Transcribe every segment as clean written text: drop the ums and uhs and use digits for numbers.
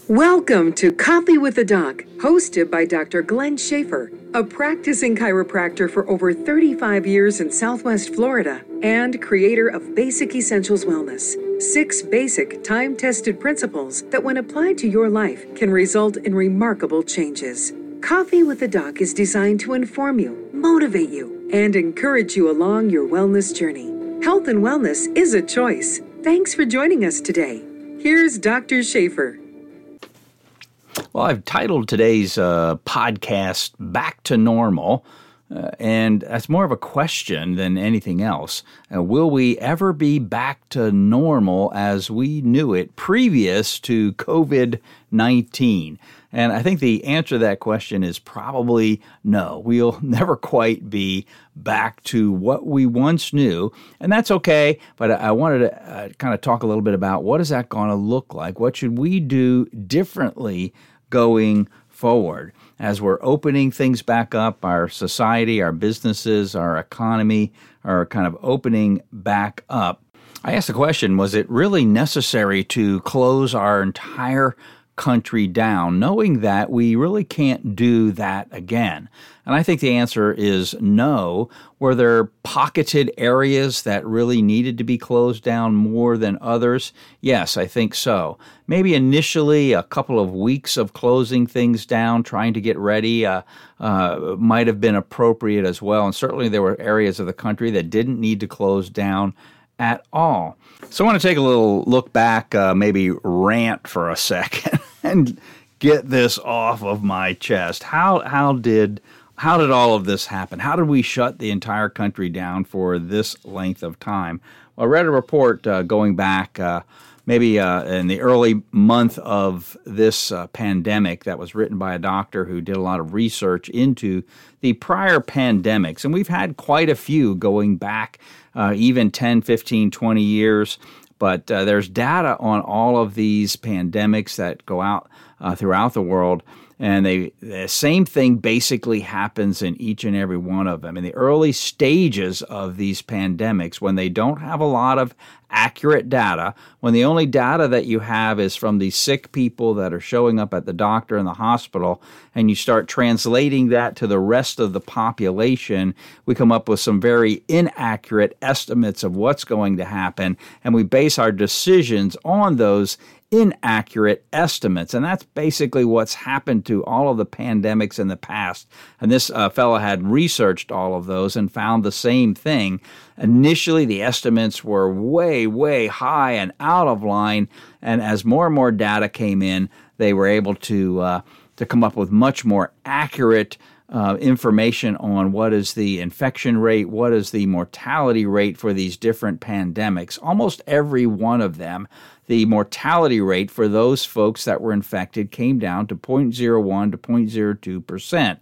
Welcome to Coffee with the Doc, hosted by Dr. Glenn Schaefer, a practicing chiropractor for over 35 years in Southwest Florida and creator of Basic Essentials Wellness, 6 basic time-tested principles that when applied to your life can result in remarkable changes. Coffee with the Doc is designed to inform you, motivate you, and encourage you along your wellness journey. Health and wellness is a choice. Thanks for joining us today. Here's Dr. Schaefer. Well, I've titled today's podcast Back to Normal, and that's more of a question than anything else. Will we ever be back to normal as we knew it previous to COVID-19? And I think the answer to that question is probably no. We'll never quite be back to what we once knew, and that's okay. But I wanted to kind of talk a little bit about what is that going to look like? What should we do differently going forward as we're opening things back up? Our society, our businesses, our economy are kind of opening back up. I asked the question, was it really necessary to close our entire country down, knowing that we really can't do that again? And I think the answer is no. Were there pocketed areas that really needed to be closed down more than others? Yes, I think so. Maybe initially a couple of weeks of closing things down, trying to get ready, might have been appropriate as well. And certainly there were areas of the country that didn't need to close down at all. So I want to take a little look back, maybe rant for a second and get this off of my chest. How did all of this happen? How did we shut the entire country down for this length of time? Well, I read a report going back maybe in the early month of this pandemic that was written by a doctor who did a lot of research into the prior pandemics. And we've had quite a few going back even 10, 15, 20 years. But there's data on all of these pandemics that go out throughout the world. And the same thing basically happens in each and every one of them. In the early stages of these pandemics, when they don't have a lot of accurate data, when the only data that you have is from these sick people that are showing up at the doctor and the hospital, and you start translating that to the rest of the population, we come up with some very inaccurate estimates of what's going to happen, and we base our decisions on those inaccurate estimates. And that's basically what's happened to all of the pandemics in the past. And this fellow had researched all of those and found the same thing. Initially, the estimates were way, way high and out of line. And as more and more data came in, they were able to come up with much more accurate information on what is the infection rate, what is the mortality rate for these different pandemics. Almost every one of them, the mortality rate for those folks that were infected came down to 0.01 to 0.02%.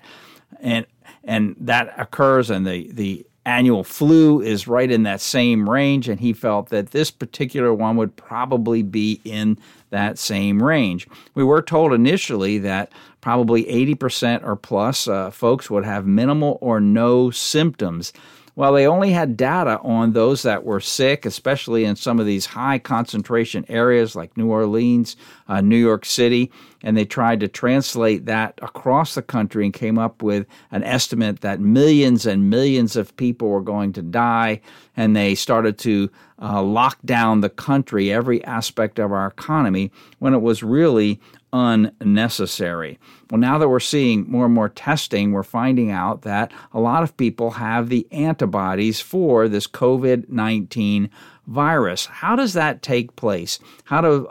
And that occurs, and the annual flu is right in that same range, and he felt that this particular one would probably be in that same range. We were told initially that probably 80% or plus folks would have minimal or no symptoms. Well, they only had data on those that were sick, especially in some of these high concentration areas like New Orleans, New York City, and they tried to translate that across the country and came up with an estimate that millions and millions of people were going to die, and they started to lock down the country, every aspect of our economy, when it was really unnecessary. Well, now that we're seeing more and more testing, we're finding out that a lot of people have the antibodies for this COVID-19 virus. How does that take place? How do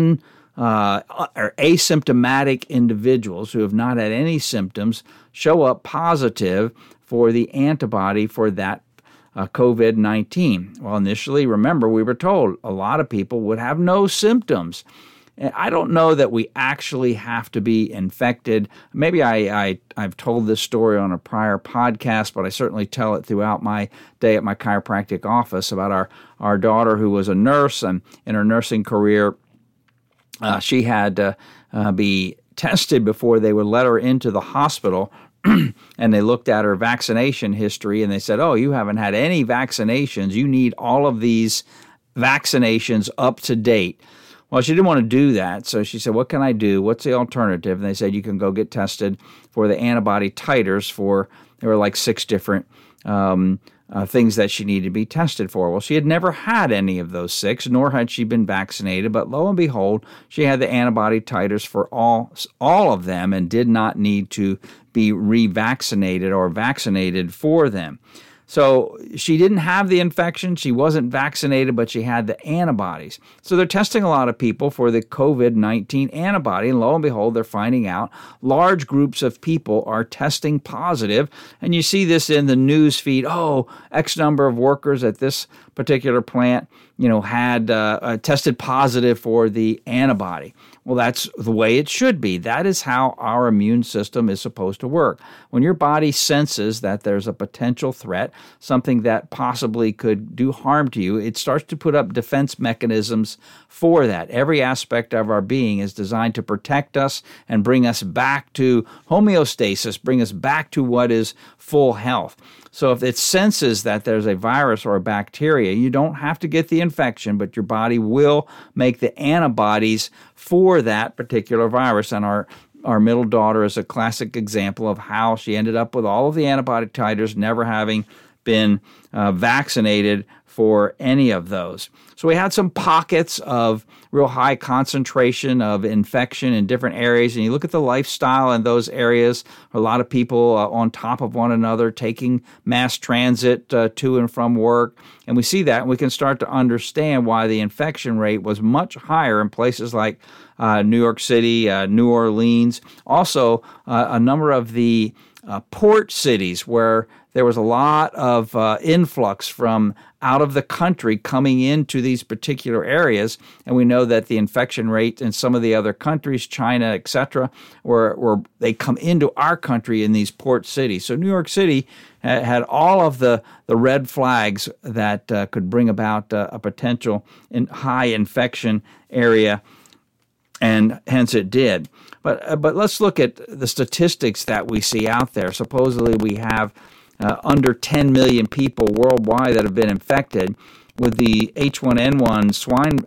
asymptomatic individuals who have not had any symptoms show up positive for the antibody for that COVID-19? Well, initially, remember, we were told a lot of people would have no symptoms. I don't know that we actually have to be infected. Maybe I've told this story on a prior podcast, but I certainly tell it throughout my day at my chiropractic office about our daughter who was a nurse, and in her nursing career, she had to be tested before they would let her into the hospital. And they looked at her vaccination history and they said, oh, you haven't had any vaccinations. You need all of these vaccinations up to date. Well, she didn't want to do that, so she said, what can I do? What's the alternative? And they said, you can go get tested for the antibody titers there were like 6 different things that she needed to be tested for. Well, she had never had any of those 6, nor had she been vaccinated, but lo and behold, she had the antibody titers for all of them and did not need to be revaccinated or vaccinated for them. So she didn't have the infection, she wasn't vaccinated, but she had the antibodies. So they're testing a lot of people for the COVID-19 antibody, and lo and behold, they're finding out large groups of people are testing positive. And you see this in the news feed. X number of workers at this particular plant, had tested positive for the antibody. Well, that's the way it should be. That is how our immune system is supposed to work. When your body senses that there's a potential threat, something that possibly could do harm to you, it starts to put up defense mechanisms for that. Every aspect of our being is designed to protect us and bring us back to homeostasis, bring us back to what is full health. So if it senses that there's a virus or a bacteria, you don't have to get the infection, but your body will make the antibodies for that particular virus. And our middle daughter is a classic example of how she ended up with all of the antibody titers, never having been vaccinated for any of those. So we had some pockets of real high concentration of infection in different areas, and you look at the lifestyle in those areas, a lot of people on top of one another taking mass transit to and from work, and we see that, and we can start to understand why the infection rate was much higher in places like New York City, New Orleans, also a number of the port cities where there was a lot of influx from out of the country coming into these particular areas, and we know that the infection rate in some of the other countries, China, etc., where they come into our country in these port cities. So New York City had all of the red flags that could bring about a potential high infection area, and hence it did. But let's look at the statistics that we see out there. Supposedly we have under 10 million people worldwide that have been infected. With the H1N1 swine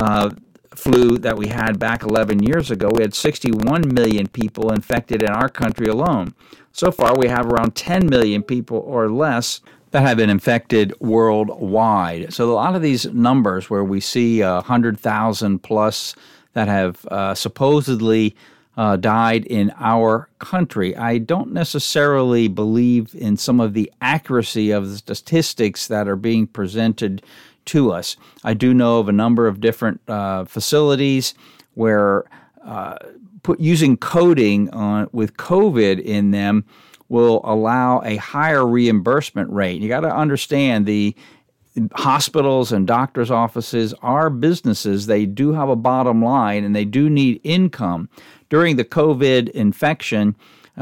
flu that we had back 11 years ago, we had 61 million people infected in our country alone. So far, we have around 10 million people or less that have been infected worldwide. So a lot of these numbers where we see 100,000 plus that have supposedly died in our country, I don't necessarily believe in some of the accuracy of the statistics that are being presented to us. I do know of a number of different facilities where using coding with COVID in them will allow a higher reimbursement rate. You got to understand the hospitals and doctors' offices are businesses. They do have a bottom line and they do need income. During the COVID infection,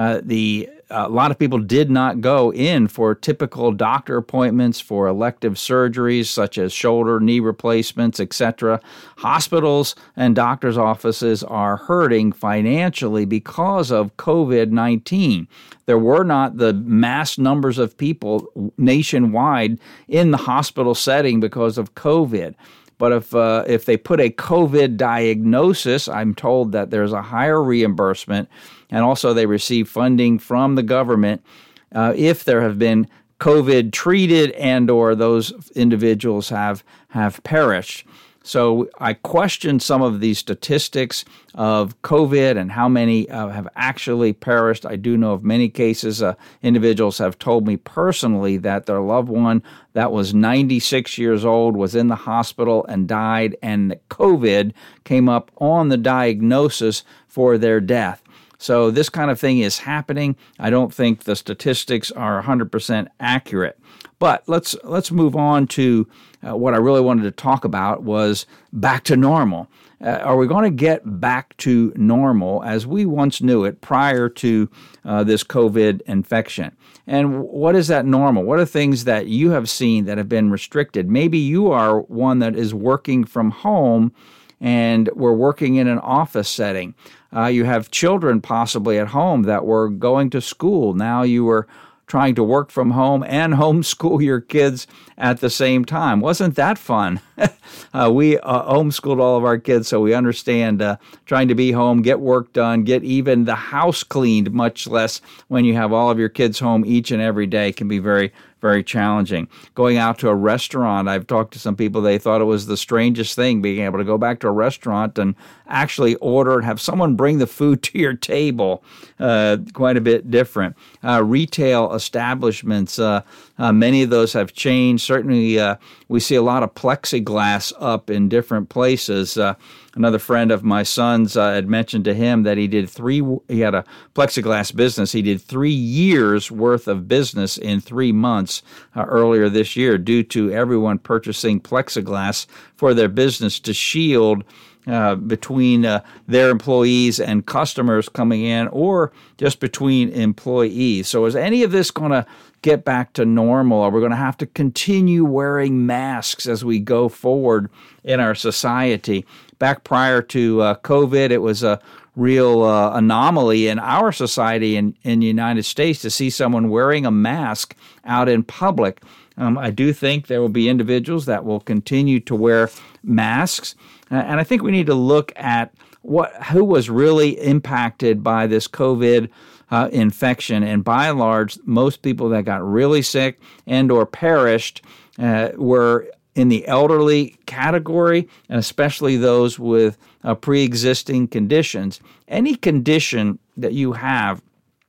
a lot of people did not go in for typical doctor appointments for elective surgeries such as shoulder, knee replacements, etc. Hospitals and doctors' offices are hurting financially because of COVID-19. There were not the mass numbers of people nationwide in the hospital setting because of COVID. But if they put a COVID diagnosis, I'm told that there's a higher reimbursement, and also they receive funding from the government if there have been COVID treated and or those individuals have perished. So I question some of these statistics of COVID and how many have actually perished. I do know of many cases individuals have told me personally that their loved one that was 96 years old was in the hospital and died, and COVID came up on the diagnosis for their death. So this kind of thing is happening. I don't think the statistics are 100% accurate. But let's move on to what I really wanted to talk about was back to normal. Are we going to get back to normal as we once knew it prior to this COVID infection? And what is that normal? What are things that you have seen that have been restricted? Maybe you are one that is working from home and we're working in an office setting. You have children possibly at home that were going to school. Now you were trying to work from home and homeschool your kids at the same time. Wasn't that fun? We homeschooled all of our kids, so we understand trying to be home, get work done, get even the house cleaned, much less when you have all of your kids home each and every day, can be very, very challenging. Going out to a restaurant, I've talked to some people, they thought it was the strangest thing, being able to go back to a restaurant and actually order and have someone bring the food to your table. Quite a bit different. Retail establishments, many of those have changed. Certainly, we see a lot of plexiglass up in different places. Another friend of my son's had mentioned to him that he had a plexiglass business. He did 3 years worth of business in 3 months earlier this year due to everyone purchasing plexiglass for their business to shield between their employees and customers coming in, or just between employees. So is any of this going to get back to normal? Or we're going to have to continue wearing masks as we go forward in our society? Back prior to COVID, it was a real anomaly in our society in the United States to see someone wearing a mask out in public. I do think there will be individuals that will continue to wear masks, and I think we need to look at who was really impacted by this COVID infection. And by and large, most people that got really sick and or perished were in the elderly category, and especially those with pre-existing conditions. Any condition that you have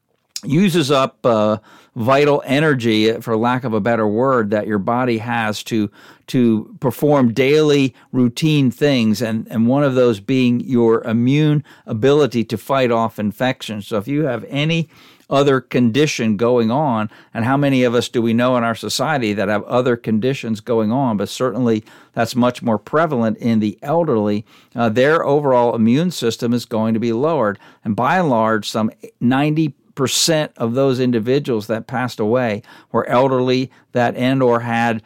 uses up vital energy, for lack of a better word, that your body has to perform daily routine things, and one of those being your immune ability to fight off infections. So if you have any other condition going on, and how many of us do we know in our society that have other conditions going on, but certainly that's much more prevalent in the elderly, their overall immune system is going to be lowered. And by and large, some 90% of those individuals that passed away were elderly that and or had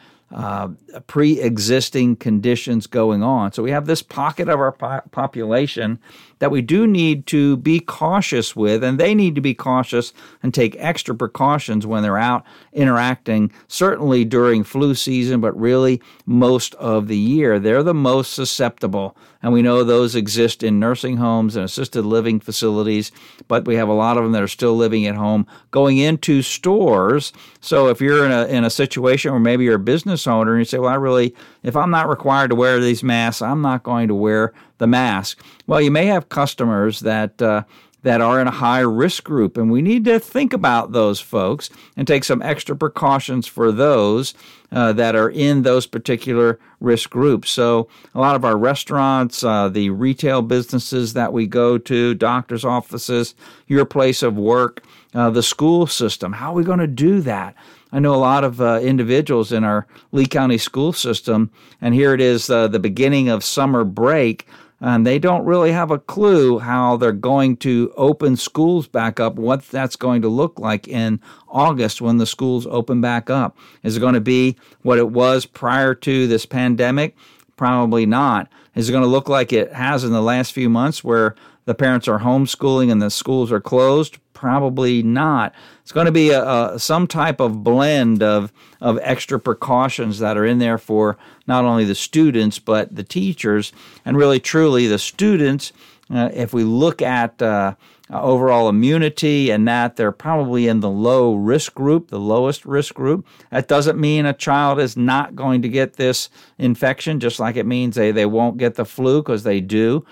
pre-existing conditions going on. So we have this pocket of our population that we do need to be cautious with, and they need to be cautious and take extra precautions when they're out interacting, certainly during flu season, but really most of the year. They're the most susceptible, and we know those exist in nursing homes and assisted living facilities, but we have a lot of them that are still living at home, going into stores. So if you're in a situation where maybe you're a business owner and you say, well, if I'm not required to wear these masks, I'm not going to wear the mask. Well, you may have customers that are in a high risk group, and we need to think about those folks and take some extra precautions for those that are in those particular risk groups. So a lot of our restaurants, the retail businesses that we go to, doctors' offices, your place of work, the school system, how are we going to do that? I know a lot of individuals in our Lee County school system, and here it is the beginning of summer break, and they don't really have a clue how they're going to open schools back up, what that's going to look like in August when the schools open back up. Is it going to be what it was prior to this pandemic? Probably not. Is it going to look like it has in the last few months where the parents are homeschooling and the schools are closed? Probably not. It's going to be some type of blend of extra precautions that are in there for not only the students but the teachers, and really truly the students. If we look at overall immunity and that, they're probably in the low risk group, the lowest risk group. That doesn't mean a child is not going to get this infection, just like it means they won't get the flu, because they do.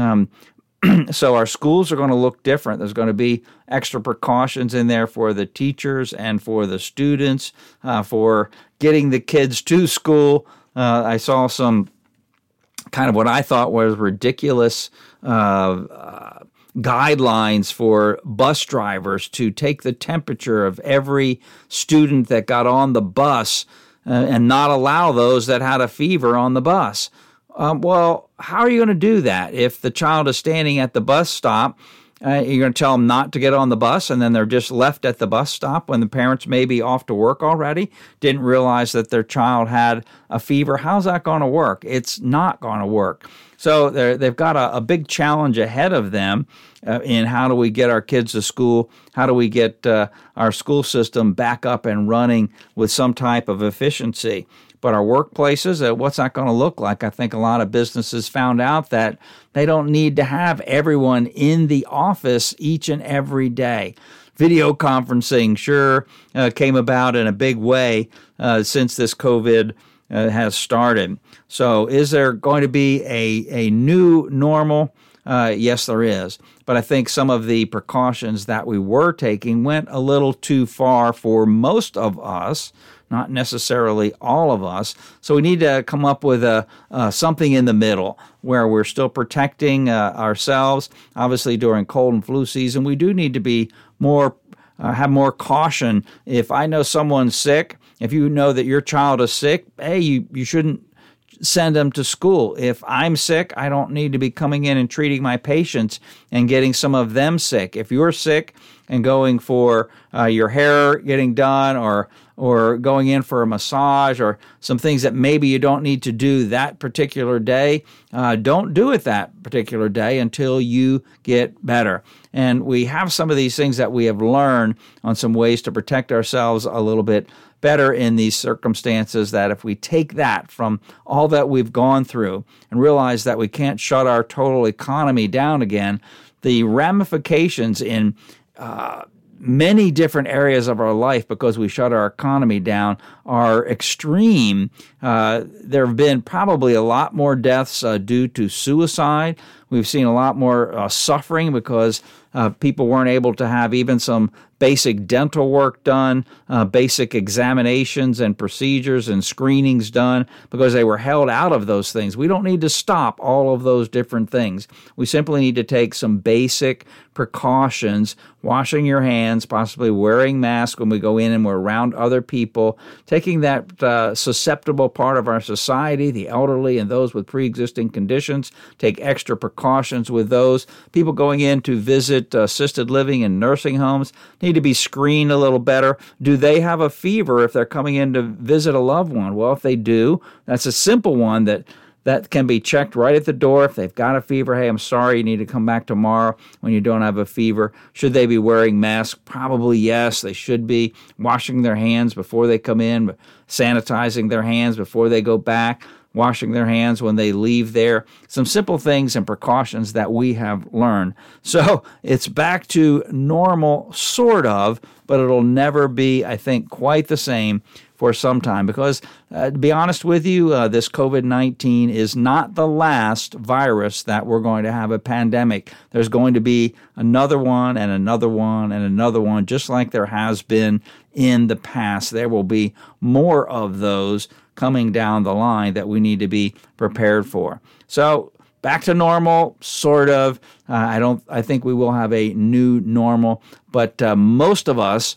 So our schools are going to look different. There's going to be extra precautions in there for the teachers and for the students, for getting the kids to school. I saw some kind of what I thought was ridiculous guidelines for bus drivers to take the temperature of every student that got on the bus and not allow those that had a fever on the bus. Well, how are you going to do that if the child is standing at the bus stop You're going to tell them not to get on the bus, and then they're just left at the bus stop when the parents may be off to work already, didn't realize that their child had a fever. How's that going to work? It's not going to work. So they've got a big challenge ahead of them in how do we get our kids to school? How do we get our school system back up and running with some type of efficiency? But our workplaces, what's that going to look like? I think a lot of businesses found out that they don't need to have everyone in the office each and every day. Video conferencing sure came about in a big way since this COVID has started. So is there going to be a new normal? Yes, there is. But I think some of the precautions that we were taking went a little too far for most of us, not necessarily all of us. So we need to come up with something in the middle where we're still protecting ourselves. Obviously, during cold and flu season, we do need to be have more caution. If I know someone's sick, if you know that your child is sick, hey, you shouldn't send them to school. If I'm sick, I don't need to be coming in and treating my patients and getting some of them sick. If you're sick and going for your hair getting done or going in for a massage or some things that maybe you don't need to do that particular day, don't do it that particular day until you get better. And we have some of these things that we have learned on some ways to protect ourselves a little bit better in these circumstances, that if we take that from all that we've gone through and realize that we can't shut our total economy down again, the ramifications in many different areas of our life because we shut our economy down are extreme. There have been probably a lot more deaths due to suicide. We've seen a lot more suffering because people weren't able to have even some basic dental work done, basic examinations and procedures and screenings done because they were held out of those things. We don't need to stop all of those different things. We simply need to take some basic precautions, washing your hands, possibly wearing masks when we go in and we're around other people, taking that susceptible part of our society, the elderly and those with pre-existing conditions, take extra precautions with those. People going in to visit assisted living and nursing homes need to be screened a little better. Do they have a fever if they're coming in to visit a loved one? Well, if they do, that's a simple one that can be checked right at the door. If they've got a fever, hey, I'm sorry, you need to come back tomorrow when you don't have a fever. Should they be wearing masks? Probably yes, they should be. Washing their hands before they come in, sanitizing their hands before they go back, washing their hands when they leave there. Some simple things and precautions that we have learned. So it's back to normal, sort of, but it'll never be, I think, quite the same for some time because, to be honest with you, this COVID-19 is not the last virus that we're going to have a pandemic. There's going to be another one and another one and another one, just like there has been in the past. There will be more of those coming down the line that we need to be prepared for. So back to normal, sort of. I think we will have a new normal, but most of us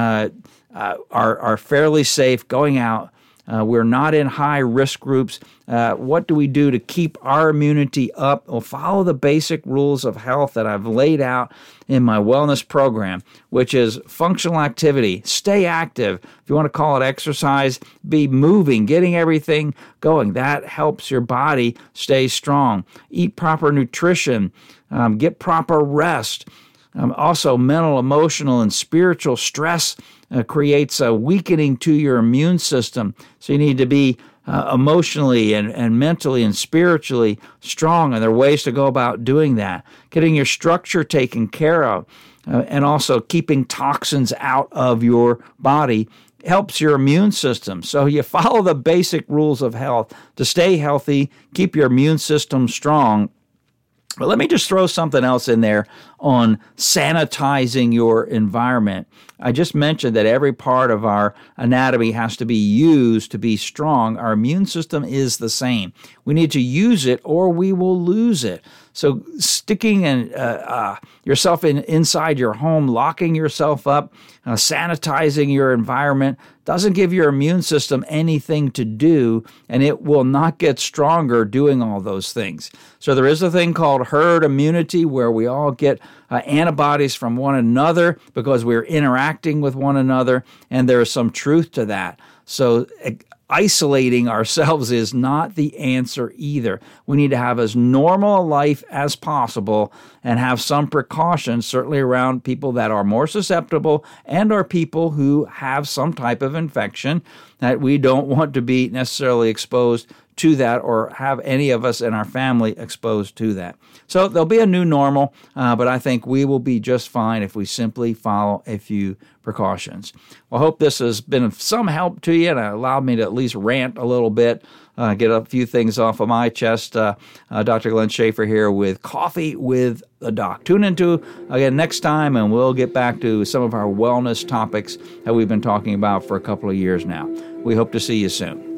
are fairly safe going out. We're not in high risk groups. What do we do to keep our immunity up? Well, follow the basic rules of health that I've laid out in my wellness program, which is functional activity. Stay active. If you want to call it exercise, be moving, getting everything going. That helps your body stay strong. Eat proper nutrition. Get proper rest. Also, mental, emotional, and spiritual stress creates a weakening to your immune system. So you need to be emotionally and mentally and spiritually strong, and there are ways to go about doing that. Getting your structure taken care of, and also keeping toxins out of your body helps your immune system. So you follow the basic rules of health to stay healthy, keep your immune system strong. But let me just throw something else in there on sanitizing your environment. I just mentioned that every part of our anatomy has to be used to be strong. Our immune system is the same. We need to use it or we will lose it. So sticking yourself inside your home, locking yourself up, sanitizing your environment doesn't give your immune system anything to do, and it will not get stronger doing all those things. So there is a thing called herd immunity where we all get antibodies from one another because we're interacting with one another, and there is some truth to that. So isolating ourselves is not the answer either. We need to have as normal a life as possible and have some precautions, certainly around people that are more susceptible and are people who have some type of infection that we don't want to be necessarily exposed to that or have any of us in our family exposed to that. So there'll be a new normal, but I think we will be just fine if we simply follow a few precautions. Well, I hope this has been of some help to you and allowed me to at least rant a little bit, get a few things off of my chest. Dr. Glenn Schaefer here with Coffee with the Doc. Tune into again next time, and we'll get back to some of our wellness topics that we've been talking about for a couple of years now. We hope to see you soon.